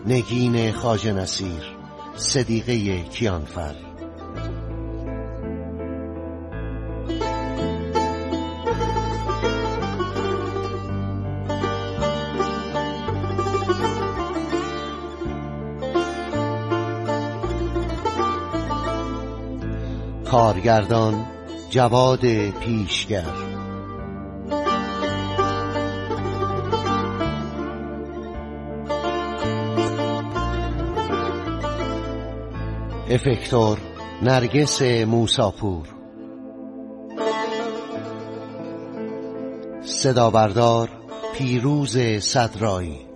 نگین خواجه نصیر، صدیقه کیانفر. کارگردان جواد پیشگر. افکتور نرگس موساپور. صدابردار پیروز صدرایی.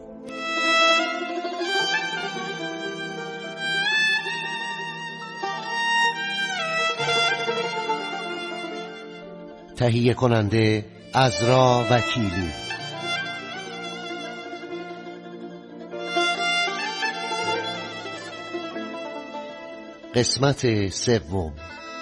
تهیه کننده عذرا وکیلی. قسمت سوم.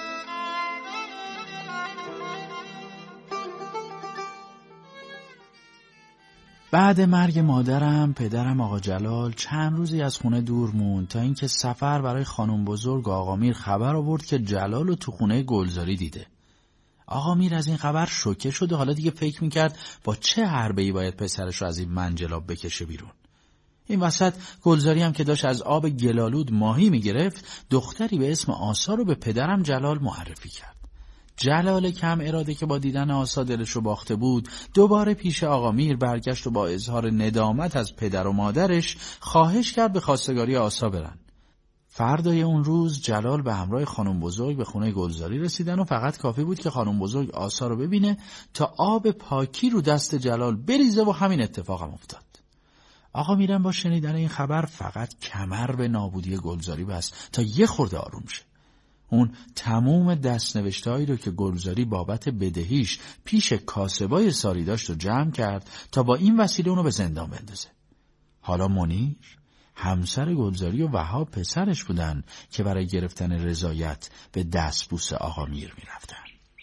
بعد مرگ مادرم، پدرم آقا جلال چند روزی از خونه دور موند تا اینکه سفر برای خانم بزرگ آقا میر خبر آورد که جلال رو تو خونه گلزاری دیده. آقا میر از این خبر شوکه شد و حالا دیگه فکر میکرد با چه حربه‌ای باید پسرش رو از این منجلاب بکشه بیرون. این وسط گلزاری هم که داشت از آب گلالود ماهی میگرفت، دختری به اسم آسا رو به پدرم جلال معرفی کرد. جلال کم اراده که با دیدن آسا دلش رو باخته بود، دوباره پیش آقا میر برگشت و با اظهار ندامت از پدر و مادرش خواهش کرد به خواستگاری آسا برن. فردای اون روز جلال به همراه خانم بزرگ به خونه گلزاری رسیدن و فقط کافی بود که خانم بزرگ آسا رو ببینه تا آب پاکی رو دست جلال بریزه و همین اتفاق هم افتاد. آقا میرم با شنیدن این خبر فقط کمر به نابودی گلزاری بست تا یه خورده آروم شه. اون تموم دستنوشتهایی رو که گلزاری بابت بدهیش پیش کاسبای ساری داشت رو جمع کرد تا با این وسیله اونو به زندان بندازه. حالا منیر همسر گلزاری و وهاب پسرش بودن که برای گرفتن رضایت به دستبوس آقا میر میرفتن.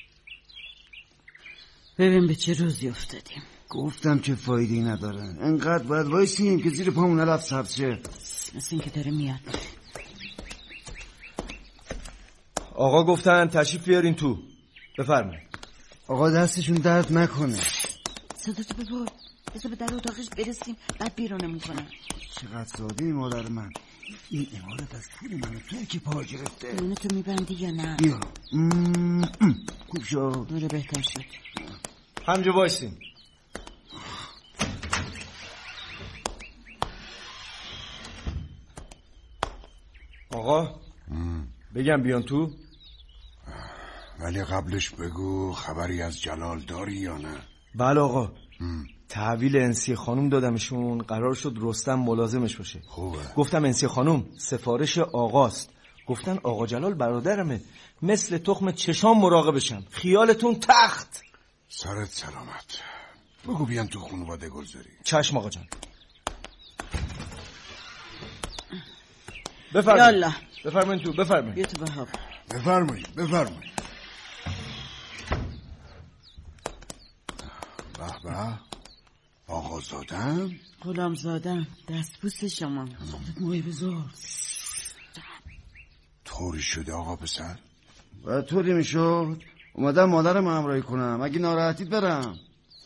ببین به چه روزی افتادیم. گفتم که فایده‌ای ندارن، انقدر باید وایسیم که زیر پامون علف سبز شه. مثل این که داره میاد. آقا گفتن تشریف بیارین تو. بفرمایید. آقا دستشون درد نکنه. صداتو ببر، بذار به در اتاقش برسیم بعد بیرونمون کنم. چقدر ساده مادر من. این امارت از پول منو توی که پا گرفته. اونو تو میبندی یا نه؟ بیا. خوب شد. دوره بهتر شد. همجا وایسین. آقا بگم بیان تو؟ ولی قبلش بگو خبری از جلال داری یا نه؟ بله آقا. تحویل انسی خانوم دادمشون، قرار شد رستم ملازمش باشه. خوبه. گفتم انسی خانوم سفارش آقاست. گفتن آقا جلال برادرمه، مثل تخم چشام مراقبشم. خیالتون تخت. سرت سلامت. بگو بیان تو خانواده گلزاری. چشم آقا جان. بفرمایید. بفرمایید تو. بفرمایید. بیا تو بهاب. بفرمایید. به به. آقا زادم، غلام زادم، دستبوس شما. موی بزرگ. طوری شده آقا پسر؟ باید طوری میشد. اومدم مادرم همراهی کنم، اگه ناراحتید برم.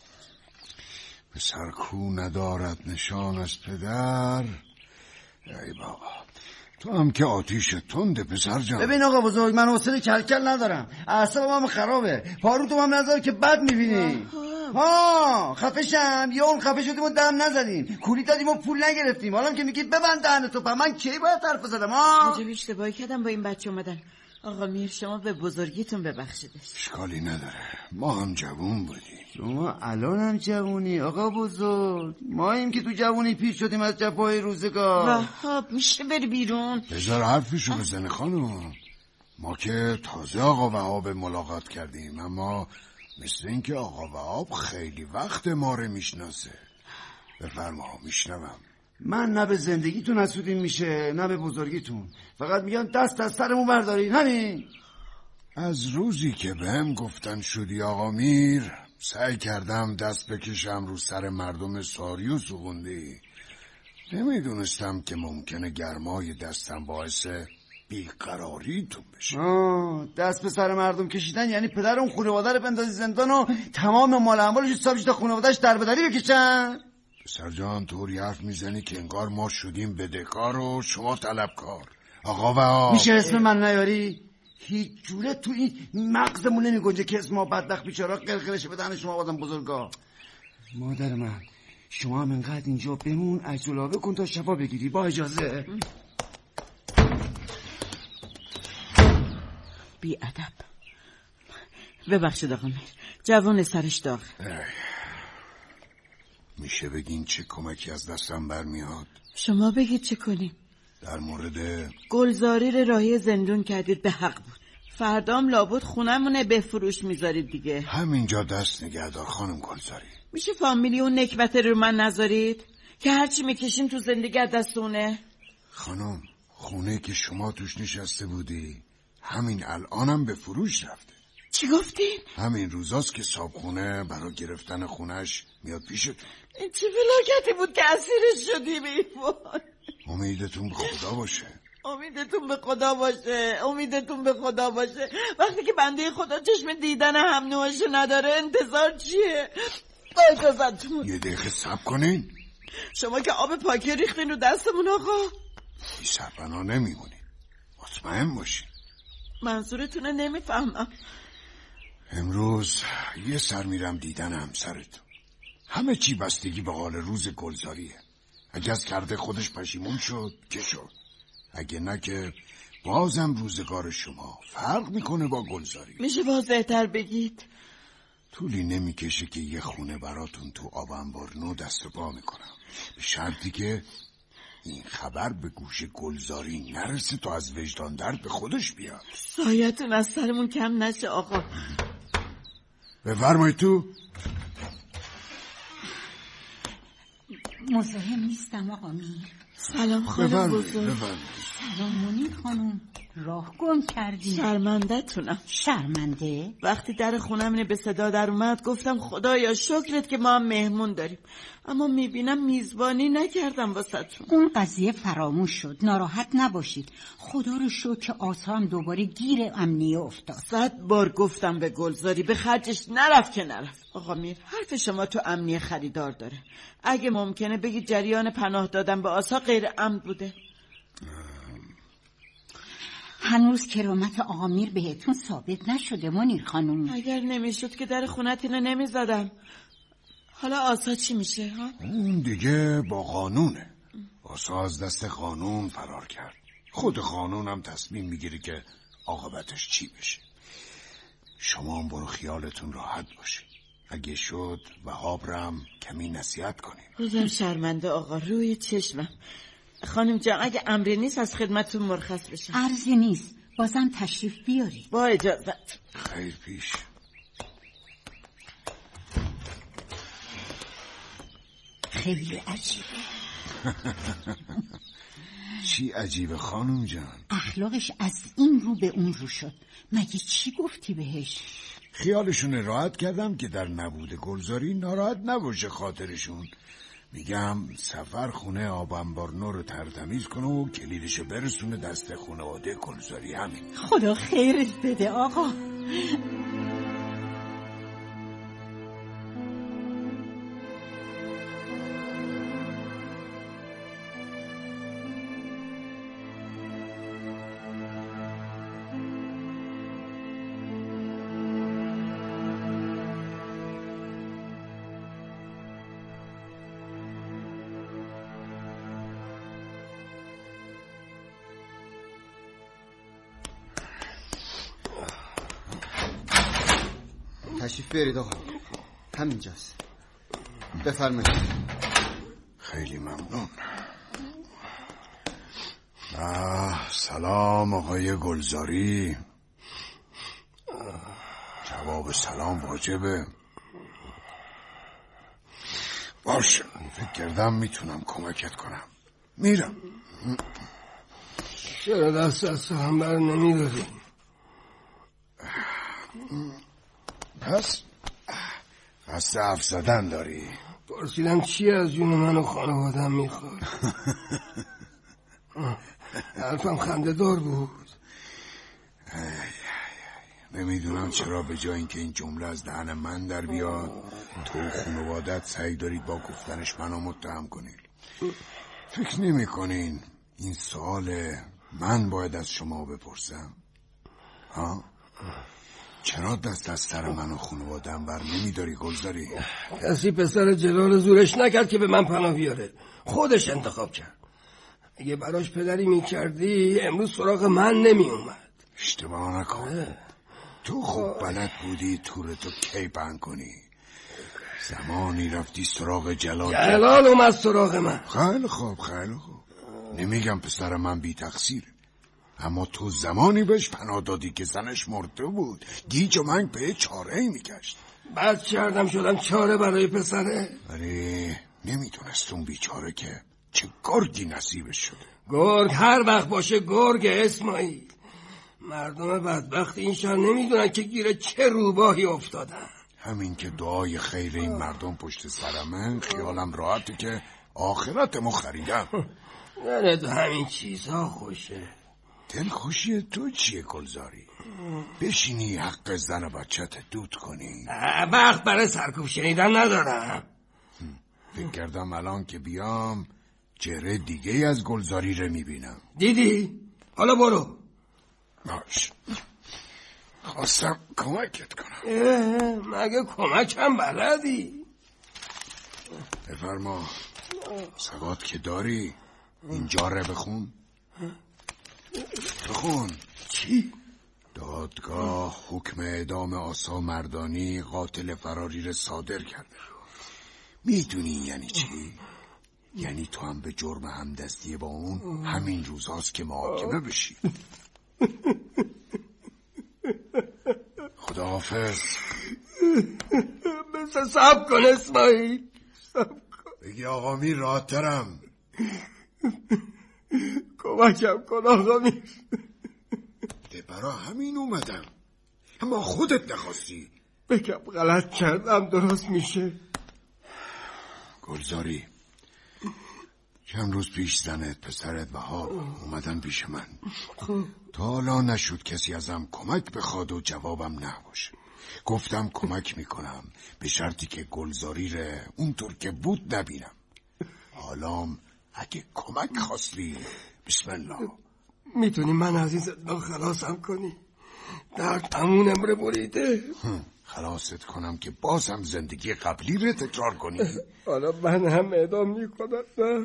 پسر کو ندارد نشان از پدر. ای بابا تو هم که آتیش تنده پسر جان. ببین آقا بزرگ، من حوصله کلکل ندارم، اعصابم خرابه. پاروتو هم نذار که بد میبینی. خفه شم. یا اون خفه شدیم و دم نزدیم، کولی دادیم و پول نگرفتیم. حالا که میگی ببند دهنتو، من کی باید حرف بزنم؟ عجب اشتباهی کردم با این بچه اومدن. آقا میر شما به بزرگیتون ببخشیدش. اشکالی نداره، ما هم جوون بودیم. شما الان هم جوونی آقا بزرگ، ما این که تو جوونی پیر شدیم از جفای روزگار. وهاب میشه بری بیرون؟ بذار حرفشو بزنه خانم. ما که تازه آقا وهاب ملاقات کردیم، اما مثل این که آقا وهاب خیلی وقت ما رو میشناسه. بفرما میشنوم. من نه به زندگیتون حسودیم میشه نه به بزرگیتون، فقط میگن دست از سرمون بردارین. همین. از روزی که بهم گفتن شدی آقا میر، سعی کردم دست بکشم رو سر مردم ساری و سوغندی. نمیدونستم که ممکنه گرمای دستم باعث بیقراریتون بشه. دست به سر مردم کشیدن یعنی پدر اون خانواده رو بندازی زندان و تمام مال اموالش حسابش تا خانواده‌اش در بدری بکشن. پسر جان طوری حرف میزنی که انگار ما شدیم بدهکار و شما طلبکار. آقا و میشه اسم من نیاری؟ هیچ جوره تو این مغزمون نمیگنجه که اسم ما بدبخت بیچارا قلقلش بدن شما آدم بزرگا. مادر من شما هم انقدر اینجا بمون عجلابه کن تا شفا بگیری. با اجازه. بی ادب. ببخشید آقا میر، جوان سرش داغ. میشه بگین چه کمکی از دستم برمیاد؟ شما بگید چه کنیم. در مورد گلزاری راهی زندون کردید، به حق بود. فردام لابد خونمونه به فروش میذارید دیگه. همینجا دست نگهدار خانم گلزاری. میشه فامیلی اون نکبت رو من نذارید که هرچی میکشیم تو زندگی دستونه؟ خانم خونه که شما توش نشسته بودی همین الانم به فروش رفته. چی گفتین؟ همین روزاست که صابخونه برای گرفتن خونش میاد پیشتون. این چه فلاکتی بود که اسیرش شدیم ایوان. امیدتون به خدا باشه. امیدتون به خدا باشه. امیدتون به خدا باشه. وقتی که بنده خدا چشم دیدن هم نوعشو نداره انتظار چیه؟ با اجازتون یه دقیقه صبر کنین. شما که آب پاکی ریختین رو دستمون آقا. بی سرپناه نمیمونین، مطمئن باشین. منظورتونه نمیفهمم. امروز یه سر میرم دیدن همسرتون. همه چی بستگی به حال روز گلزاریه. اگه از کرده خودش پشیمون شد که شد، اگه نه که بازم روزگار شما فرق میکنه با گلزاری. میشه واضح‌تر بگید؟ طولی نمیکشه که یه خونه براتون تو آب انبار نو دست و پا میکنم، به شرطی که این خبر به گوش گلزاری نرسه تا از وجدان درد به خودش بیاد. سایتون از سرمون کم نشه آقا. بفرمایید تو. مزاحم نیستم آقا میر. سلام خانم بزرگ. سلام منیر خانم، راه گم کردی. شرمنده‌تونم. شرمنده؟ وقتی در خونم به صدا در اومد گفتم خدایا شکرت که ما هم مهمون داریم، اما میبینم میزبانی نکردم واسهتون. اون قضیه فراموش شد، ناراحت نباشید. خدا رو شکر که آسا هم دوباره گیر امنیه افتاد. 100 بار گفتم به گلزاری به خرجش نرفت که نرفت. آقا میر حرف شما تو امنیه خریدار داره. اگه ممکنه بگید جریان پناه دادن به آسا غیر عمد بوده. هنوز کرامت آقا میر بهتون ثابت نشده منیر خانم. اگر نمیشد که در خونتینو نمیزدم. حالا آسا چی میشه ها؟ اون دیگه با قانونه. آسا از دست قانون فرار کرد. خود قانون هم تصمیم میگیره که عاقبتش چی بشه. شما هم برو خیالتون راحت باشه. اگه شد وهاب رم کمی نصیحت کنیم. روزم شرمنده آقا، روی چشمم. خانم جان اگه امری نیست از خدمتتون مرخص بشم. عرضی نیست، بازم تشریف بیارید. با اجازت. خیر پیش. خیلی عجیبه. چی عجیبه خانم جان؟ اخلاقش از این رو به اون رو شد. مگه چی گفتی بهش؟ خیالشون راحت کردم که در نبود گلزاری ناراحت نباشه خاطرشون. میگم سفر خونه آب انبار نو رو ترتمیز کنه و کلیدشو برسونه دست خانواده گلزاری. همین. خدا خیرت بده آقا. تشریف بیارید آقا، همینجاست. بفرمایید. خیلی ممنون. سلام آقای گلزاری. جواب سلام واجبه. باشه، فکر کردم میتونم کمکت کنم. میرم. چرا دست از تو هم بر نمیداری؟ پس قصد حرف زدن داری؟ پرسیدم چی از جون من و خانوادم میخواد. حرفم خنده دار بود. نمیدونم چرا به جای اینکه این جمله از دهن من در بیاد تو خانوادت سعی دارید با گفتنش منو متهم کنید. فکر نمی کنین این سوال من باید از شما بپرسم؟ ها؟ چرا دست از سر من و خانوادم بر نمیداری گلزاری؟ کسی پسر جلال زورش نکرد که به من پناه بیاره، خودش انتخاب کرد. اگه براش پدری میکردی امروز سراغ من نمی اومد. اشتباه نکن. تو خوب بلد بودی تورتو کی بند کنی. زمانی رفتی سراغ جلال اومد سراغ من. خیلی خوب. نمیگم پسر من بی تقصیره، اما تو زمانی بهش پناه دادی که زنش مرده بود. گیج و منگ به چاره‌ای میکشت. بعد چردم شدم چاره برای پسره. ولی نمیتونست اون بیچاره که چه گرگی نصیبش شده. گرگ هر وقت باشه گرگ اسماعیل. مردم بدبخت این شهر نمیدونن که گیر چه روباهی افتادن. همین که دعای خیر این مردم پشت سر من، خیالم راحته که آخرتمو خریدم. یعنی تو همین چیزها خوشه. دلخوشی تو چیه گلزاری؟ بشینی حق زن و بچت دود کنی؟ وقت برای سرکوب شنیدن ندارم. فکر کردم الان که بیام چهره دیگه از گلزاری رو میبینم. دیدی؟ حالا برو. باش، خواستم کمکت کنم. مگه کمکم بلدی؟ بفرما. سواد که داری اینجا رو بخون. چی؟ دادگاه حکم اعدام آسا مردانی قاتل فراری رو صادر کرده. میدونی یعنی چی؟ یعنی تو هم به جرم همدستی با اون همین روزاست که محاکمه بشی. خداحافظ. بسه صبر کن اسماعیل، صبر کن. بگی آقا میر راحت‌ترم. کمکم کن آقا میر. برا همین اومدم، اما خودت نخواستی. بگم غلط کردم درست میشه. گلزاری، چند روز پیش زنت پسرت وهاب اومدن پیش من. تا حالا نشد کسی ازم کمک بخواد و جوابم نه باشه. گفتم کمک میکنم به شرطی که گلزاری ره اونطور که بود نبینم. حالام اگه کمک خواستی بسم الله. میتونی من از این زندان خلاصم کنی؟ در تمون امره بریده. خلاصت کنم که بازم زندگی قبلی رو تکرار کنی؟ حالا من هم اعدام میکنم.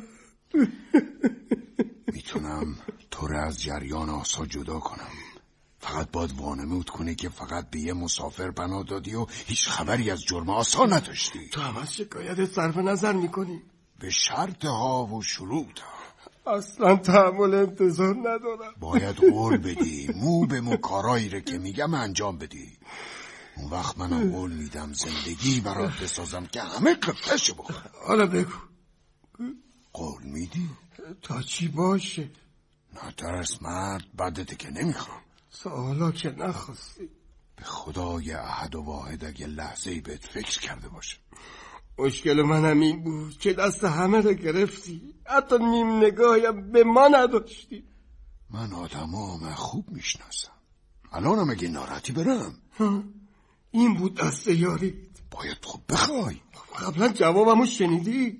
میتونم تو رو از جریان آسا جدا کنم. فقط باید وانمود کنی که فقط به یه مسافر پناه دادی و هیچ خبری از جرم آسا نداشتی. تو هم از شکایت صرف نظر میکنی؟ به شرط ها و شروط ها. اصلا تحمل انتظار ندارم. باید قول بدی مو به مو کارایی رو که میگم انجام بدی. اون وقت منم قول میدم زندگی برات بسازم که همه قفلشو بخورم. حالا بگو. قول میدی؟ تا چی باشه؟ نترس مرد، بدته که نمیخوام. سوالا که نخواستی. به خدای احد و واحد اگه لحظه‌ای بهت فکر کرده باشه. مشکل منم این بود که دست همه رو گرفتی، حتی نیم نگاهیم به ما نداشتی. من آدمام خوب میشناسم. الانم اگه ناراحتی برم. این بود دست یاریت. باید خوب بخوای. قبلا جوابمو شنیدی؟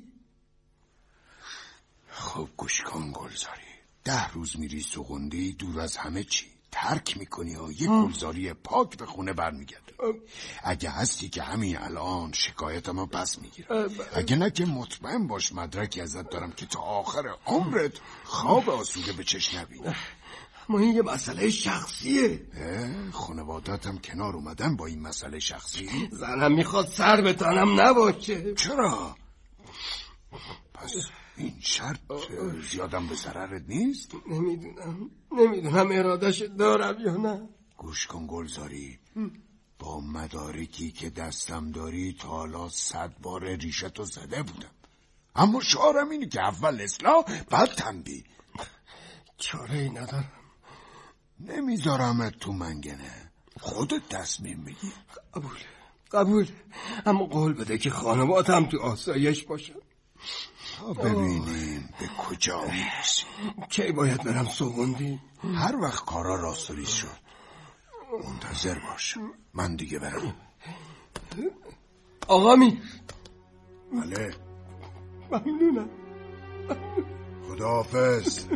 خب گوش کن گلزاری. 10 روز میری سوغندی دور از همه چی، ترک میکنی و یک گلزاری پاک به خونه برمیگرده. اگه هستی که همین الان شکایتمو پس میگیرم، اگه نه که مطمئن باش مدرکی ازت دارم که تا آخر عمرت خواب آسوده به چشم نبینی. ما این یه مسئله شخصیه. خانوادتم کنار اومدن با این مسئله شخصی؟ زنم میخواد سر به تنم نباشه. چرا؟ پس این شرط زیادم به ضررت نیست؟ نمیدونم ارادش دارم یا نه. گوش کن گلزاری، با مدارکی که دستم داری تا حالا 100 بار ریشتو زده بودم، اما شعارم اینه که اول اصلاح بعد تنبیه. چاره‌ای ندارم. نمیذارمت تو منگنه، خودت تصمیم بگی. قبول، اما قول بده که خانوادم تو آسایش باشن. ببینیم به کجا میرسیم. کی باید برم سوگندی؟ هر وقت کارا راستوری شد منتظر باش، من دیگه برم. آقا می بله ممنونم. خداحافظ.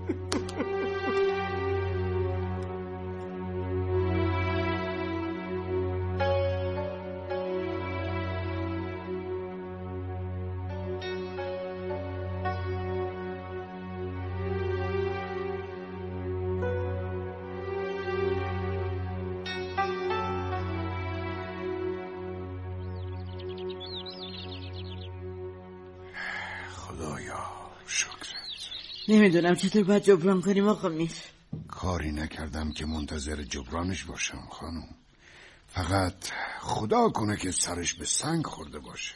نمیدونم چطور باید جبران کنیم آقا میر. کاری نکردم که منتظر جبرانش باشم خانم. فقط خدا کنه که سرش به سنگ خورده باشه.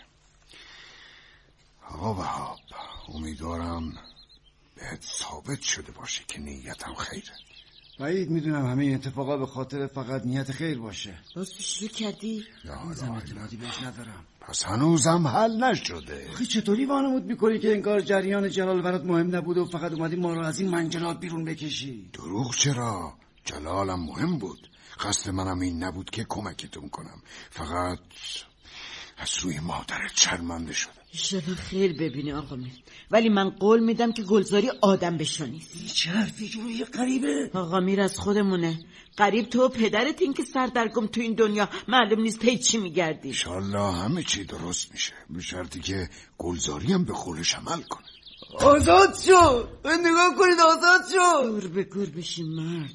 آقا وهاب، امیدوارم بهت ثابت شده باشه که نیتم خیره. بعید میدونم همه اتفاقا به خاطر فقط نیت خیر باشه. راست شروع کردی؟ هنوزم اعتمادی بهش ندارم. پس هنوزم حل نشده. آخه چطوری وانمود میکنی که انگار جریان جلال برات مهم نبود و فقط اومدی ما رو از این منجلات بیرون بکشی؟ دروغ چرا؟ جلالم مهم بود. قصد منم این نبود که کمکتون کنم. فقط از روی مادرت شرمنده شدم. ایشالا خیر ببینی آقا میر، ولی من قول میدم که گلزاری آدم بشنیست. چه حرفی جوری غریبه؟ آقا میر از خودمونه. قریب تو پدرت این که سردرگم تو این دنیا معلوم نیست پی چی میگردی. انشالله همه چی درست میشه، به شرطی که گلزاری هم به قولش عمل کنه. آزاد شو، نگاه کنید آزاد شو. گور به گور بشین مرد.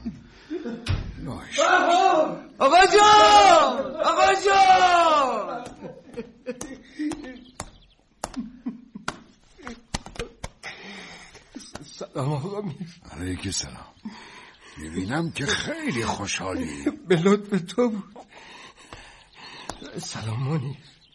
آقا جان، آقا جان. سلام آقا میر. علیک سلام. میبینم که خیلی خوشحالی. به لطف تو بود. سلام منیر.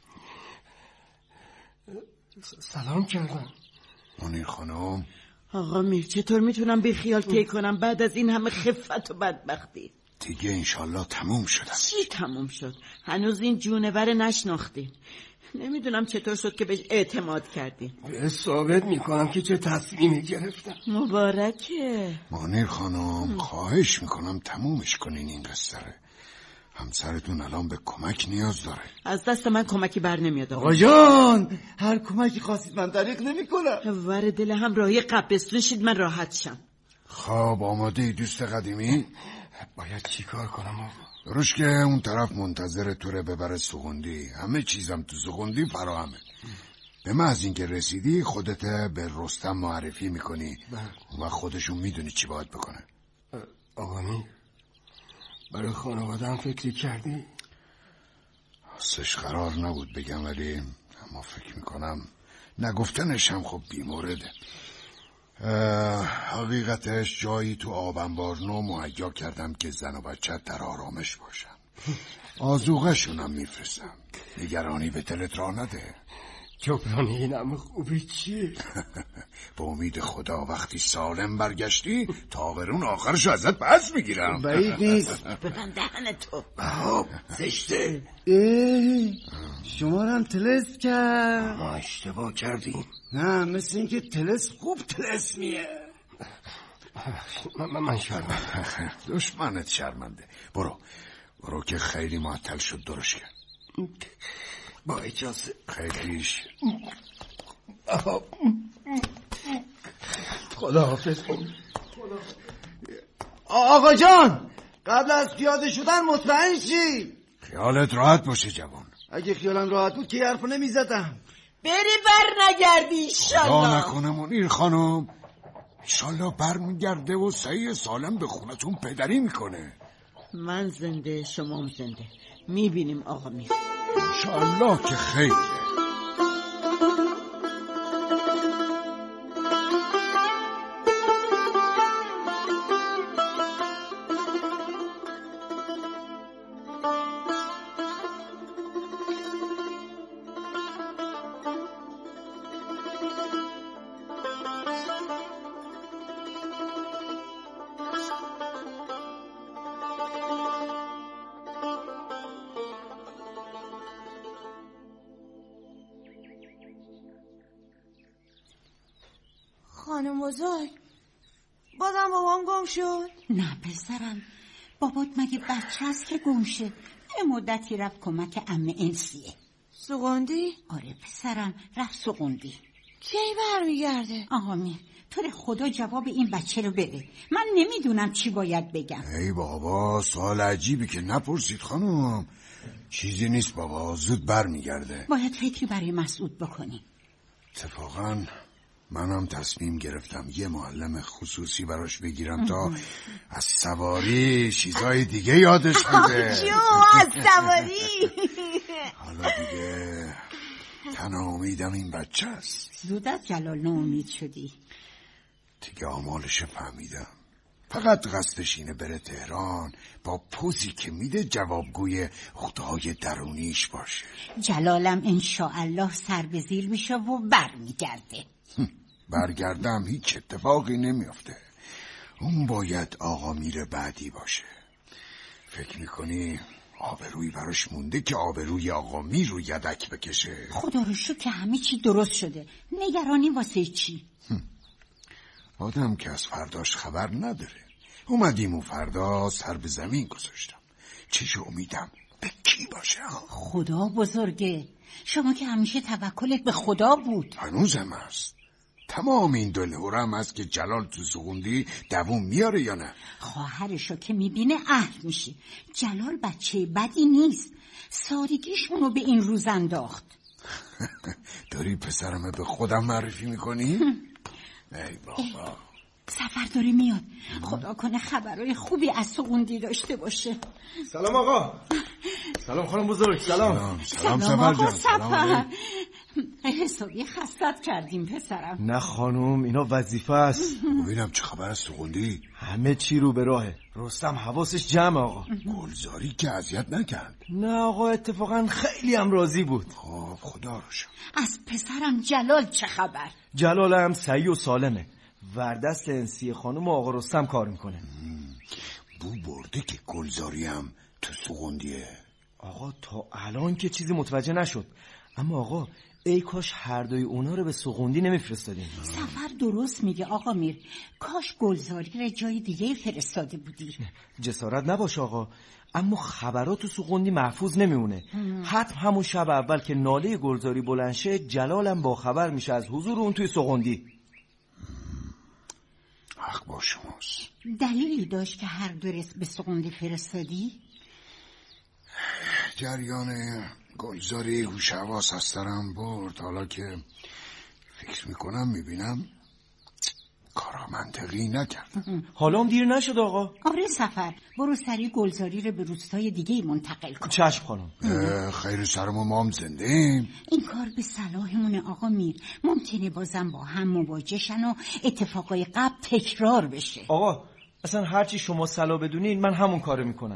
سلام کردم. منیر خانم. آقا میر چطور میتونم بی خیال طی کنم بعد از این همه خفت و بدبختی؟ دیگه انشالله تموم شدم. چی تموم شد؟ هنوز این جونور نشناختیم. نمیدونم چطور شد که بهش اعتماد کردیم. ثابت میکنم که چه تصمیمی گرفتم. مبارکه. منیر خانم خواهش میکنم تمومش کنین این قصه رو. همسرتون الان به کمک نیاز داره. از دست من کمکی بر نمیاد آقا جان، هر کمکی خواستید من دریغ نمیکنم. ور دل هم راهی قبستون شید من راحت شم. خب آماده دوست قدیمی؟ باید چی کار کنم آقا؟ درست که اون طرف منتظر توره ببره سوگندی. همه چیزم تو سوگندی فراهمه. به محض اینکه رسیدی خودت به رستم معرفی میکنی و خودشون میدونی چی باید بکنه. آقا میر، برای خانواده‌ام فکری کردی؟ راستش قرار نبود بگم، ولی اما فکر میکنم نگفتنش هم خب بیمورده. حقیقتش جایی تو آبنبارنو مهیا کردم که زن و بچه در آرامش باشن. آذوقه شونم میفرستم. نگرانی به دلت راه نده. جبران این همه خوبی چیه؟ به امید خدا وقتی سالم برگشتی تاورون آخرشو ازت پس میگیرم. بعید نیست. ببند دهن تو. زشته. شما رو هم تلس کرد. ما اشتباه کردیم. نه مثل این که تلس خوب تلس میه. من شرمنده. دشمنت شرمنده. برو که خیلی معطل شد درش کرد. با اجازه. خیلیش. خدا حافظ کن. آقا جان، قبل از پیاده شدن مطمئن شی. خیالت راحت باشه جوان. اگه خیالم راحت بود که حرفو نمیزدم. بری بر نگردی ایشالله. خدا نکنه منیر خانم، ایشالله بر میگرده و صحیح سالم به خونتون پدری میکنه. من زنده شما زنده. میبینیم آقا میر. انشالله که خیره. خانم بزرگ، بازم بابام گم شد؟ نه پسرم، بابات مگه بچه هست که گم شه؟ یه مدتی رفت کمک عمه انسیه. سوگندی؟ آره پسرم، رفت سوگندی. کی برمیگرده؟ آقا میر، تو رو خدا جواب این بچه رو بده، من نمیدونم چی باید بگم. ای بابا، سوال عجیبی که نپرسید خانم. چیزی نیست بابا، زود برمیگرده. باید فکری برای مسعود بکنی. اتفاقا منم تصمیم گرفتم یه معلم خصوصی براش بگیرم تا از سواری چیزای دیگه یادش بده. از سواری. حالا دیگه تنها امیدم این بچه است. زود از جلال ناامید شدی. دیگه آمالش فهمیدم، فقط قصدش اینه بره تهران با پوزی که میده جوابگوی خدای درونیش باشه. جلالم انشاءالله سر به زیر میشه و برمیگرده. برگردم هیچ اتفاقی نمیافته. اون باید آقا میر بعدی باشه. فکر میکنی آبرویی براش مونده که آبروی آقا میر رو یدک بکشه؟ خدا رو شکر که همه چی درست شده، نگرانی واسه چی؟ آدم که از فرداش خبر نداره. اومدیم و فردا سر به زمین گذاشتم. چه امیدم به کی باشه؟ خدا بزرگه، شما که همیشه توکلت به خدا بود. هنوزم هست. تمام این دلهورم هست که جلال تو سوگندی دووم میاره یا نه. خواهرشو که میبینه اهل میشه. جلال بچه بدی نیست، سادگیشونو به این روز انداخت. داری پسرمه به خودم معرفی میکنی؟ ای بابا، سفر داره میاد، خدا کنه خبرهای خوبی از سوگندی داشته باشه. سلام آقا. سلام خانم بزرگ. سلام سفر جان. سفر حسابی خستت کردیم پسرم. نه خانم، اینا وظیفه است. ببینم چه خبر از سوگندی؟ همه چی رو به راهه. رستم حواسش جمع آقا. گلزاری که اذیت نکرد؟ نه آقا، اتفاقا خیلی هم راضی بود. خب خدا رو شکر. از پسرم جلال چه خبر؟ جلال هم صحیح و سالمه. وردست انسی خانم و آقا رستم کار میکنه. بو برده که گلزاری هم تو سوگندیه. آقا تا الان که چیزی متوجه نشد، اما آقا ای کاش هر دوی اونا رو به سوگندی نمیفرستادیم. سفر درست میگه آقا میر، کاش گلزاری رو جای دیگه فرستاده بودی. جسارت نباشه آقا، اما خبرات تو سوگندی محفوظ نمیمونه. حتم همون شب اول که ناله گلزاری بلند شه، جلالم با خبر میشه از حضور اون توی سوگندی. حق با شماست. دلیلی داشت که هر دو رس به سوگندی فرستادی؟ جریان گلزاری هوش حواس از سرم برد. حالا که فکر میکنم میبینم کارا منطقی نکرد. حالا هم دیر نشد آقا. آره سفر، برو سریع گلزاری رو به روستای دیگه منتقل کن. چشم خانم. خیر سرم و ما هم زنده ایم. این کار به صلاحمونه آقا میر، ممکنه بازم با هم مواجه شن و اتفاقای قبل تکرار بشه. آقا اصلا هرچی شما صلاح بدونین من همون کارو میکنم.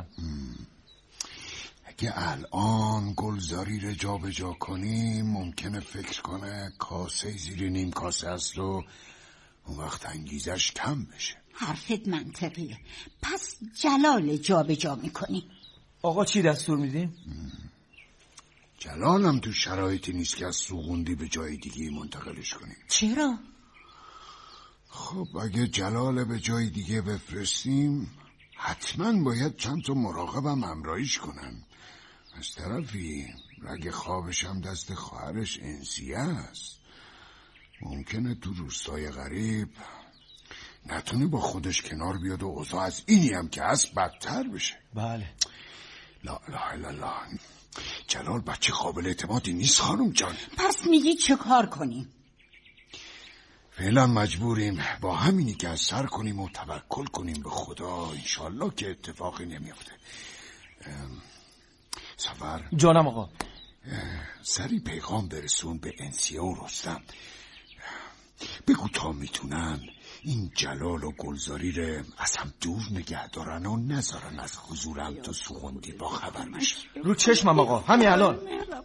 اگه الان گلزاری رو جا به جا کنیم ممکنه فکر کنه کاسه زیر نیم کاسه است و اون وقت انگیزش کم بشه. حرفت منطقیه، پس جلال جا به جا میکنی. آقا چی دستور میدین؟ جلالم تو شرایطی نیست که از سوگندی به جای دیگه منتقلش کنیم. چرا؟ خب اگه جلال به جای دیگه بفرستیم حتما باید چند تا مراقبم همراهیش کنن. از طرفی رگ خوابش هم دست خواهرش انسیه است. ممکنه تو روستای غریب نتونه با خودش کنار بیاد و اوضاع از اینی هم که هست بدتر بشه. بله. لا اله الا الله، جلال بچه قابل اعتمادی نیست خانم جان. پس میگی چه کار کنیم؟ فعلا مجبوریم با همینی که از سر کنیم و توکل کنیم به خدا. انشالله که اتفاقی نمیافته. سفر جانم آقا. سری پیغام برسون به انسیه و رستم، بگو تا میتونن این جلال و گلزاری رو از هم دور نگه دارن و نذارن از حضورم تو سوگندی با خبر بشه. رو چشمم آقا، همین الان.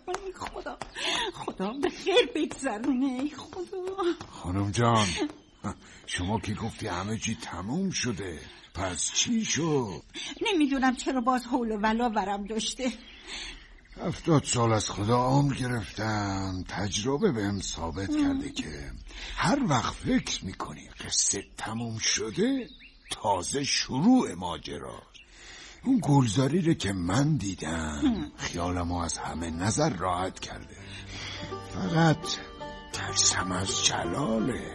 خدا به خیر بگذرونه. خدا خانم جان، شما که گفتی همه چی تموم شده، پس چی شد؟ نمیدونم چرا باز حول و ولا برم داشته. 70 سال از خدا عمر گرفتم، تجربه بهم ثابت کرده که هر وقت فکر میکنی قصه تموم شده، تازه شروع ماجرا. اون گلزاری رو که من دیدم خیالمو از همه نظر راحت کرده. فقط ترسم از جلاله.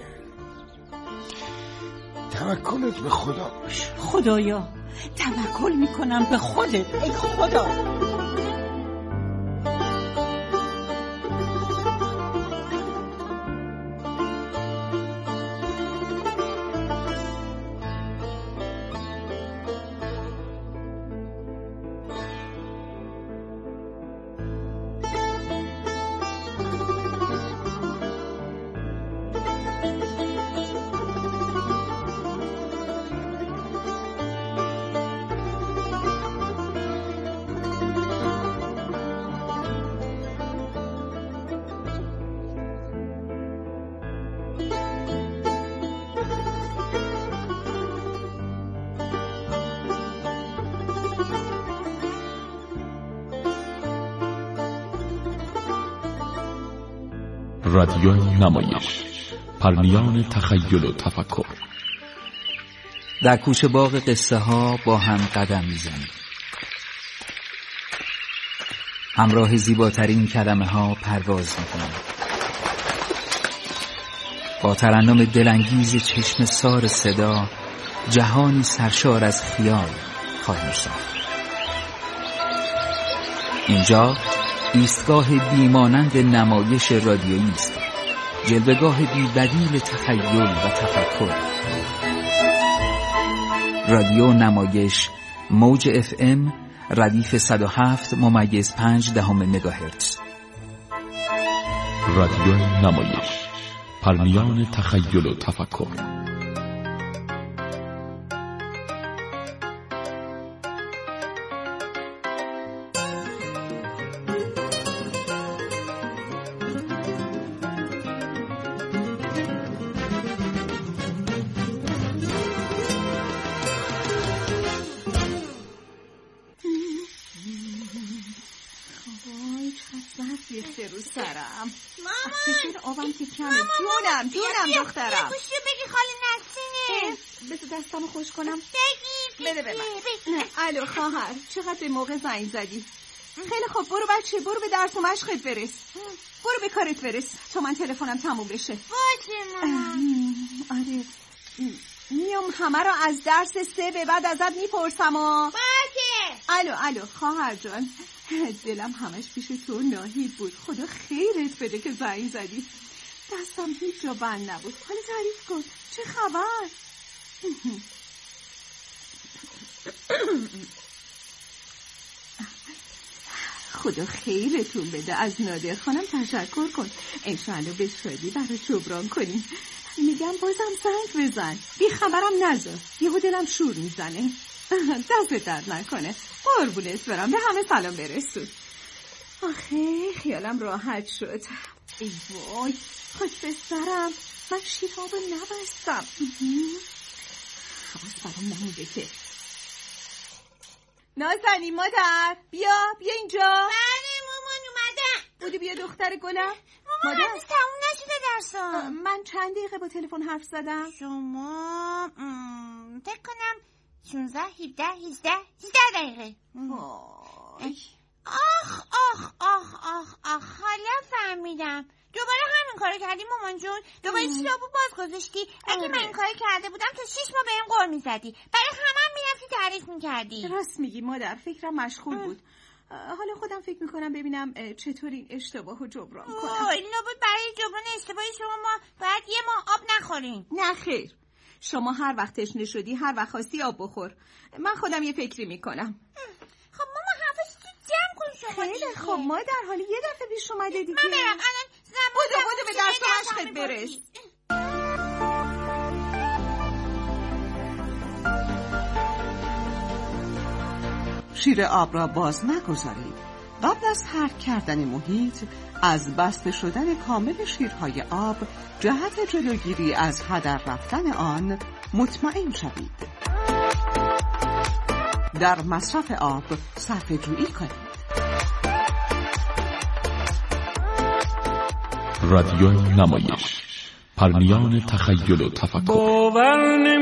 توکلت به خدا باشه. خدایا توکل میکنم به خودت ای خدا. رادیو نمایش، پرمیان تخیل و تفکر. در کوچه باغ قصه ها با هم قدم میزنیم. همراه زیباترین کلمه ها پرواز میکنیم. با ترنم دلانگیز چشم سار صدا جهانی سرشار از خیال خواهیم ساخت. اینجا ایستگاه بیمانند نمایش رادیویی است، جلوه‌گاه بی‌بدیل تخیل و تفکر. رادیو نمایش، موج FM ردیف 107.5 مگاهرتز. رادیو نمایش، پرمیان تخیل و تفکر. جونم دخترم. گوشو بگی خاله نسینه. بذار دستمو خوش کنم. بده به من. الو خواهر، چقدر به موقع زنگ زدی. خیلی خوب، برو بچه، برو به درس و مشقت برس. برو به کارت برس تا من تلفنم تموم بشه. باشه مامان. آره میام همه رو از درس 3 به بعد ازت میپرسم. باشه. الو خواهر جان، دلم همش پیش تو ناهید بود. خدا خیرت بده که زنگ زدی. دستم هیچ جا بند نبود. حالا تعریف کن، چه خبر؟ خدا خیرتون بده. از نادر خانم تشکر کن. انشاءالله به شادی برای جبران کنی. میگم بازم زنگ بزن، بی خبرم نذار، یهو دلم شور میزنه. دست درد نکنه. قربونت برم، به همه سلام برسون. آخه خیالم راحت شد. ای وای، خوش به سرم، من شیرها رو نبستم. حواس برام نمونده که. نازنین مادر، بیا اینجا. بله مامان اومدم. بودی بیا دختر گلم. مامان هنوز تموم نشده درسم. من چند دقیقه با تلفن حرف زدم؟ شما فکر کنم 16 17 18 دقیقه. آخ حالا فهمیدم. دوباره همین کارو کردی مامان جون؟ دوباره چیزابو باز گذاشتی؟ اگه من این کارو کرده بودم تا 6 ماه بهم قول میزدی، برای همه میرفتی تعریف میکردی. راست میگی مادر، فکرم مشغول بود. حالا خودم فکر میکنم ببینم چطور این اشتباهو جبران کنم. لابد برای جبران اشتباه شما ما باید یه ماه آب نخوریم. نه خیر، شما هر وقت تشنه شدی هر وقت خواستی آب بخور. من خودم یه فکری میکنم. خب ماما حواستو جمع کن شما. خیلی خب مادر، حالا یه دفعه پیش اومده دیگه. من برم الان بودو به درس و مشقت برس. شیر آب را باز نگذارید. قبل از ترک کردن محیط از بسته شدن کامل شیرهای آب جهت جلوگیری از هدر رفتن آن مطمئن شوید. در مصرف آب صرفه‌جویی کنید. رادیو نمایش، پرنیان تخیل و تفکر.